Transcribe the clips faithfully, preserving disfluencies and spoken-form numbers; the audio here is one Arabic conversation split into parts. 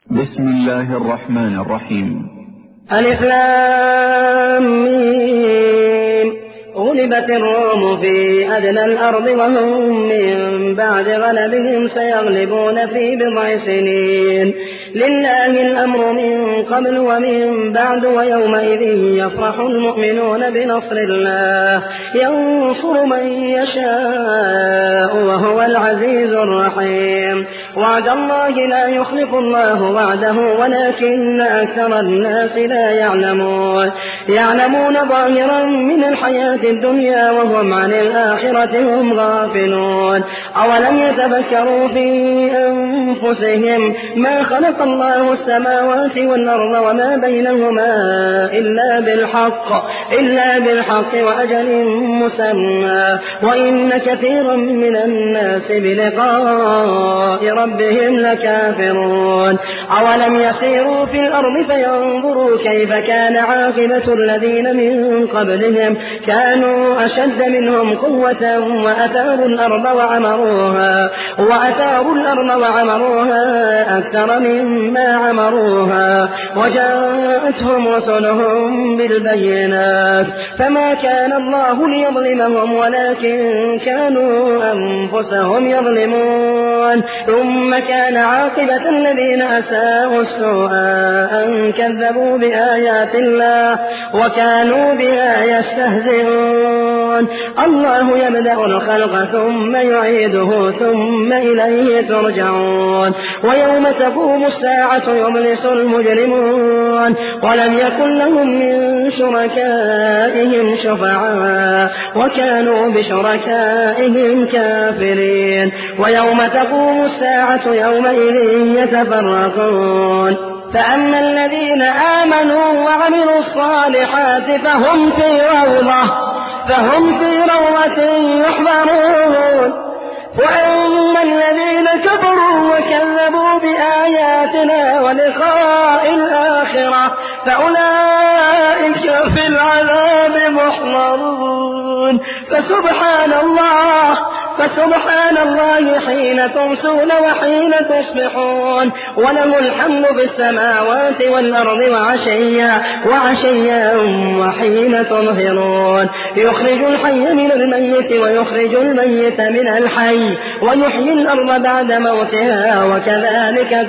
بسم الله الرحمن الرحيم. ألف لام ميم. غلبت الروم في أدنى الأرض وهم من بعد غلبهم سيغلبون في بضع سنين. لله الأمر من قبل ومن بعد ويومئذ يفرح المؤمنون بنصر الله ينصر من يشاء وهو العزيز الرحيم. وعد الله لا يخلف الله وعده ولكن أكثر الناس لا يعلمون يعلمون ظاهرا من الحياة الدنيا وهم عن الآخرة هم غافلون. أولم يتفكروا في أنفسهم ما خلق الله السماوات والأرض وما بينهما إلا بالحق إلا بالحق وأجل مسمى وإن كثيرا من الناس بلقاء ربهم لكافرون. أولم يسيروا في الأرض فينظروا كيف كان عاقبة الذين من قبلهم كانوا أشد منهم قوة وأثاروا الأرض وعمروها وأثاروا الأرض وعمروها أكثر مما عمروها وجاءتهم رسلهم بالبينات فما كان الله ليظلمهم ولكن كانوا أنفسهم يظلمون. ثم كان عاقبة الذين أساءوا السوء أن كذبوا بآيات الله وكانوا بها يستهزئون. الله يبدأ الخلق ثم يعيده ثم إليه ترجعون. ويوم تقوم الساعة يبلس المجرمون ولم يكن لهم من شركائهم شفعاء وكانوا بشركائهم كافرين. ويوم تقوم الساعة يومئذ يتفرقون فأما الذين آمنوا وعملوا الصالحات فهم في روضة فهم في روضة يحبرون. وأما الذين كفروا وكذبوا بآياتنا ولقاء الآخرة فأولئك في العذاب محضرون. فسبحان الله فسبحان الله حين تمسون وحين تصبحون وله الحمد في السماوات والأرض وعشيا وعشيا وحين تظهرون. يخرج الحي من الميت ويخرج الميت من الحي ويحيي الأرض بعد موتها وكذلك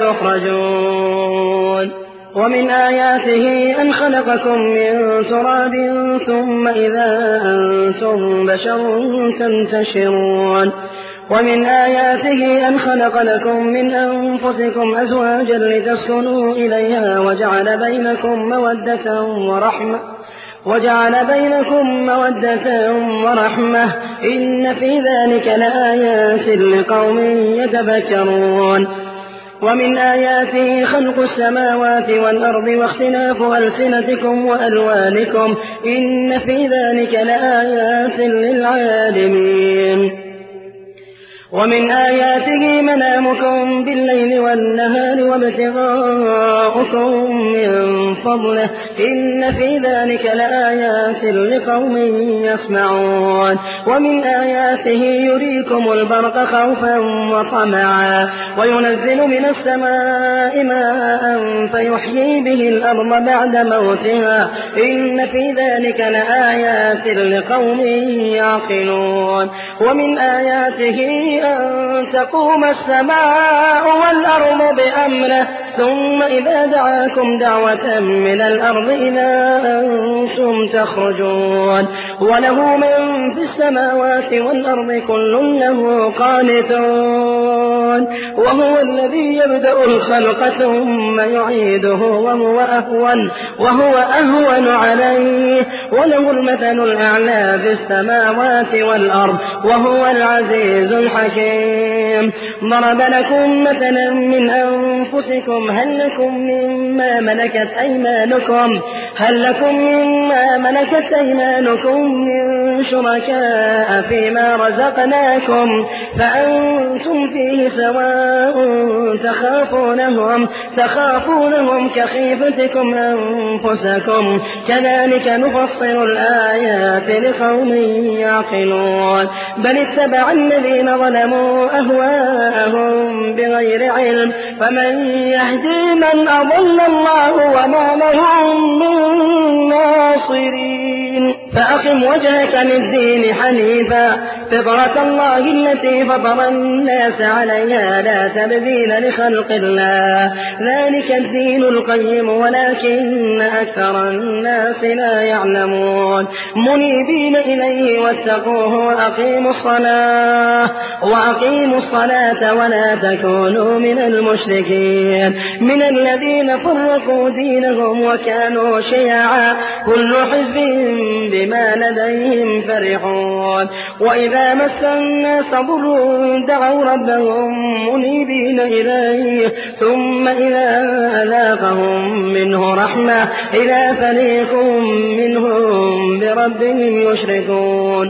تخرجون. ومن آياته أن خلقكم من تراب ثم إذا أنتم بشر تنتشرون. ومن آياته أن خلق لكم من أنفسكم أزواجا لتسكنوا إليها وجعل بينكم مودة ورحمة وجعل بينكم مودة ورحمة إن في ذلك لآيات لقوم يتفكرون. ومن آياته خلق السماوات والأرض واختلاف ألسنتكم وألوانكم إن في ذلك لآيات للعالمين. ومن آياته منامكم بالليل والنهار وابتغاؤكم من فضله إن في ذلك لآيات لقوم يسمعون. ومن آياته يريكم البرق خوفا وطمعا وينزل من السماء ماء فيحيي به الأرض بعد موتها إن في ذلك لآيات لقوم يعقلون. ومن آياته أن تقوم السماء والأرض بأمره ثم إذا دعاكم دعوة من الأرض إذا أنتم تخرجون. وله من في السماوات والأرض كل له قانتون. وهو الذي يبدأ الخلق ثم يعيده وهو أهون وهو أهون عليه وله المثل الأعلى في السماوات والأرض وهو العزيز الحكيم. ضرب لكم مثلا من أنفسكم هل لكم مما ملكت أيمانكم هل لكم مما ملكت أيمانكم من شركاء فيما رزقناكم فأنتم فيه سواء تخافونهم تخافونهم كخيفتكم أنفسكم كذلك نفصل الآيات لقوم يعقلون. بل اتبع الذين ظلموا أهواءهم بغير علم فمن يهدي يهدي من أضل الله وما لهم من ناصرين فأقم وجهك للدين حنيفا فطرة الله التي فطر الناس عليها لا تبديل لخلق الله ذلك الدين القيم ولكن أكثر الناس لا يعلمون منيبين إليه واتقوه وأقيموا الصلاة وأقيموا الصلاة ولا تكونوا من المشركين من الذين فرقوا دينهم وكانوا شيعا كل حزب بما لديهم فرحون وإذا مس الناس ضر دعوا ربهم منيبين إليه ثم إذا أذاقهم منه رحمة إذا فريق منهم بربهم يشركون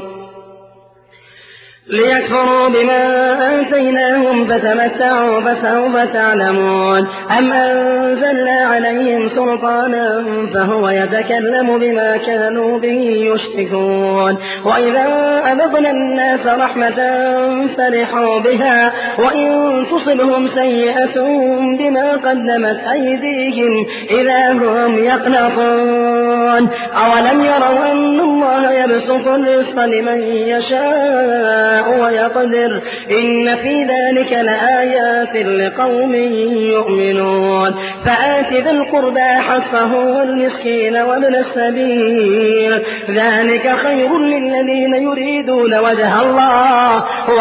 ليكفروا بما آتيناهم فتمتعوا فسوف تعلمون أم أنزلنا عليهم سلطانا فهو يتكلم بما كانوا به يشركون وإذا أذقنا الناس رحمة فرحوا بها وإن تصبهم سيئة بما قدمت أيديهم إذا هم يقنطون أولم يروا أن الله يبسط الرزق لمن يشاء ويقدر إن في ذلك لآيات لقوم يؤمنون فآت ذا القربى حقه والمسكين وابن السبيل ذلك خير للذين يريدون وجه الله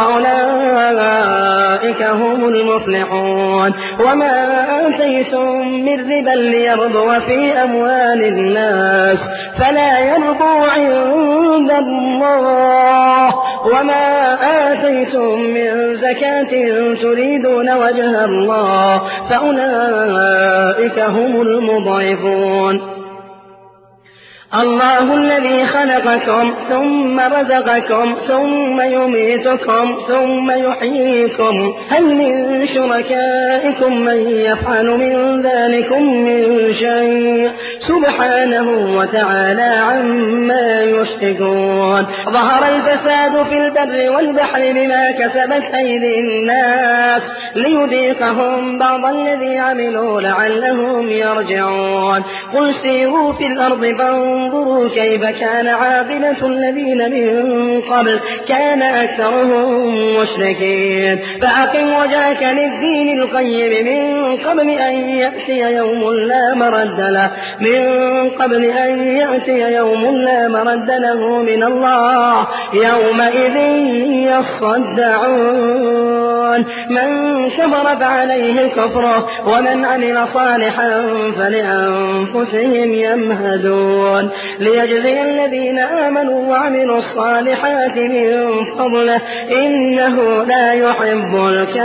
وأولئك هم المفلحون وما آتيتم من ربا ليربو في أموال الناس فلا يربو عند الله وما آتيتم من زكاة تريدون وجه الله فأولئك هم المضعفون الله الذي خلقكم ثم رزقكم ثم يميتكم ثم يحييكم هل من شركائكم من يفعل من ذلكم من شيء سبحانه وتعالى عما يشركون ظهر الفساد في البر والبحر بما كسبت أيدي الناس ليذيقهم بعض الذي عملوا لعلهم يرجعون قل سيروا في الأرض فانظروا كيف كان عاقبة الذين من قبل كان أكثرهم مشركين فأقم وجهك للدين القيم من قبل أن يأتي يوم لا مرد له من قبل أن يأتي يوم لا مرد له من الله يومئذ يصدعون من كفر فعليه كفره ومن عمل صالحا فلأنفسهم يمهدون ليجزي الذين آمنوا وعملوا الصالحات من فضله إنه لا يحب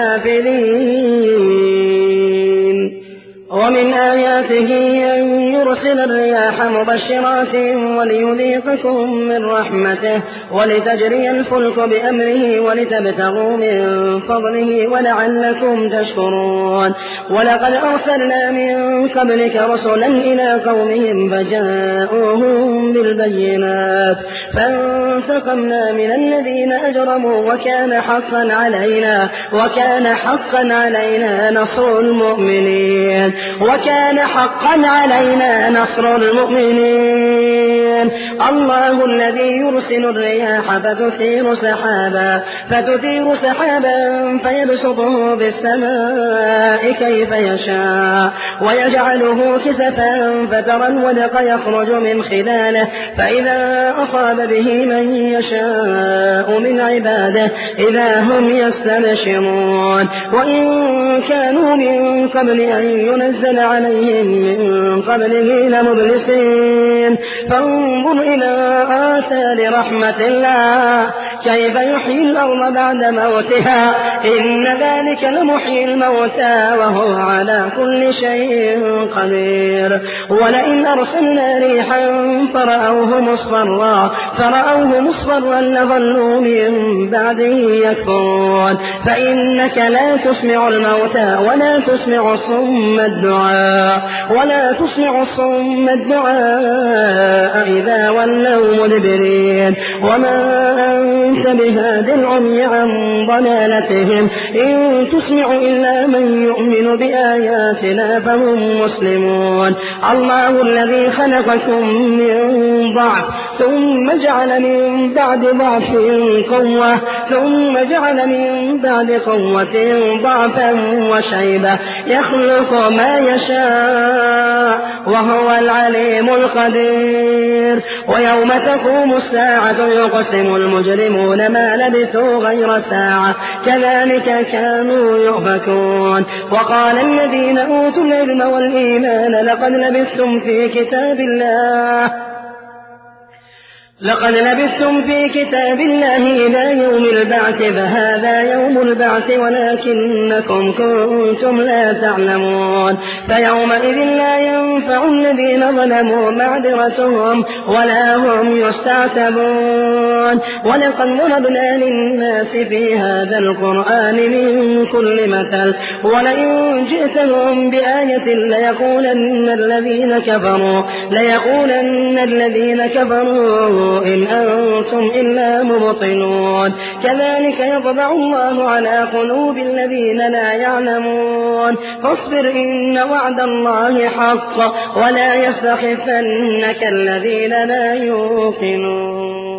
الكافرين ومن آياته أن يرسل الرياح مبشرات وليذيقكم من رحمته ولتجري الفلك بأمره ولتبتغوا من فضله ولعلكم تشكرون ولقد أرسلنا من قبلك رسلا إلى قومهم فجاءوهم بالبينات فانتقمنا من الذين أجرموا وكان حقا علينا وكان حقا علينا نصر المؤمنين وكان حقا علينا نصر المؤمنين الله الذي يرسل الرياح فتثير سحابا فتثير سحابا فيبسطه بالسماء كيف يشاء ويجعله كسفا فترى الودق يخرج من خلاله فإذا أصاب به من يشاء من عباده إذا هم يستبشرون وإن كانوا من قبل أن ينزل عليهم من قبله لمبلسين فانظر إلى آثار رحمة الله كيف يحيي الأرض بعد موتها إن ذلك لمحيي الموتى وهو على كل شيء قدير ولئن أرسلنا ريحا فرأوه مصفرا فرأوه مصفرا لظلوا من بعده يكفرون فإنك لا تسمع الموتى ولا تسمع الصم الدعاء ولا تسمع الصم الدعاء إذا تولوا مدبرين وما أنت بهاد العمي عن ضلالتهم إن تسمع إلا من يؤمن بآياتنا فهم مسلمون الله الذي خلقكم من ضعف ثم جعل من بعد ضعف قوة ثم جعل من بعد قوة ضعفا وشيبة يخلق ما يشاء وهو العليم القدير ويوم تقوم الساعة يقسم المجرمون ما لبثوا غير ساعة كذلك كانوا يؤفكون وقال الذين أوتوا العلم والإيمان لقد لبثتم في كتاب الله لقد لبثتم في كتاب الله إلى يوم البعث فهذا يوم البعث ولكنكم كنتم لا تعلمون فيومئذ لا ينفع الذين ظلموا معذرتهم ولا هم يستعتبون ولقد ضربنا للناس في هذا القرآن من كل مثل ولئن جئتهم بآية ليقولن الذين كفروا ليقولن الذين كفروا إن أنتم إلا مبطلون كذلك يطبع الله على قلوب الذين لا يعلمون فاصبر إن وعد الله حق ولا يستخفنك الذين لا يوقنون